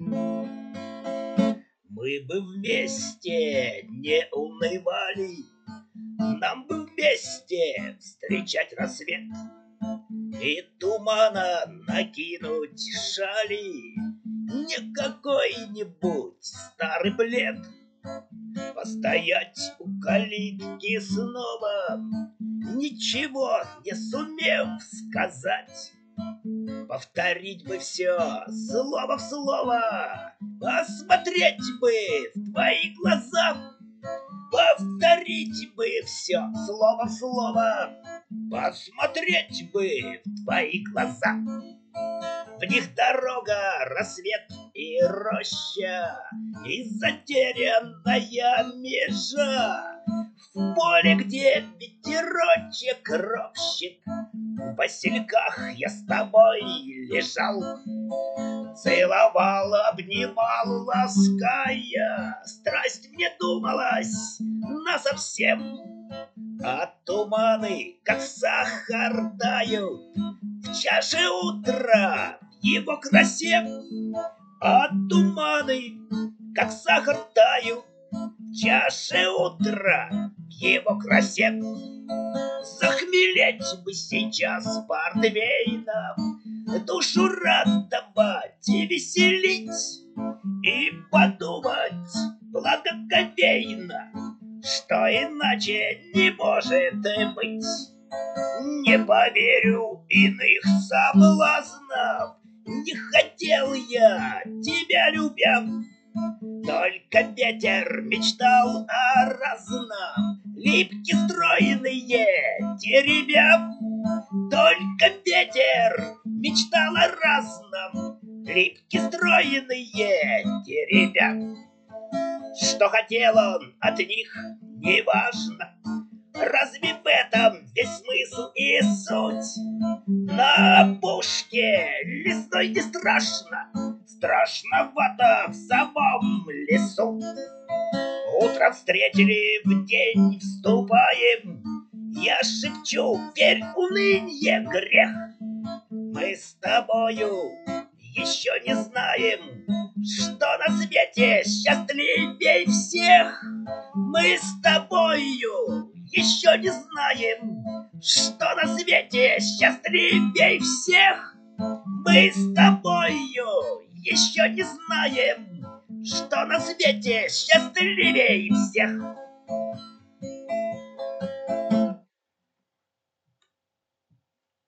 Мы бы вместе не унывали, нам бы вместе встречать рассвет и тумана накинуть шали, не какой-нибудь старый плед. Постоять у калитки снова, ничего не сумев сказать. Повторить бы все слово в слово, посмотреть бы в твои глаза. Повторить бы все слово в слово, посмотреть бы в твои глаза. В них дорога, рассвет и роща, и затерянная межа. В поле, где ветерочек ропщет, в васильках я с тобой лежал. Целовал, обнимал, лаская, страсть мне думалась насовсем. А туманы, как сахар, тают в чаше утра в его красе. А туманы, как сахар, тают в чаше утра в его красе. Захмелеть бы сейчас портвейном, душу радовать и веселить, и подумать благоговейно, что иначе не может быть. Не поверю иных соблазнов, не хотел я тебя, любя. Только ветер мечтал о разном, липки стройные деревья. Только ветер мечтал о разном, липки стройные деревья. Что хотел он от них, неважно. Разве в этом весь смысл и суть? На опушке лесной не страшно, страшновато в самом лесу. Утро встретили, в день вступаем, я шепчу, верь, унынье грех. Мы с тобою еще не знаем, что на свете счастливей всех. Мы с тобою еще не знаем, что на свете счастливей всех. Мы с тобою еще не знаем, что на свете счастливей всех.